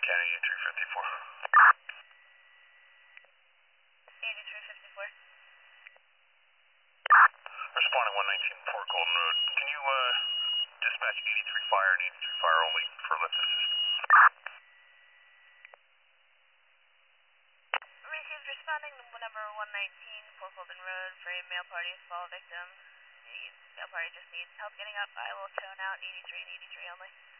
County 8354. 8354. Responding 119 Fort Golden Road. Can you dispatch 83 fire and 83 fire only for lift assist? Received responding to number 119 Fort Golden Road for a male party fall victim. The male party just needs help getting up. I will tone out 83 and 83 only.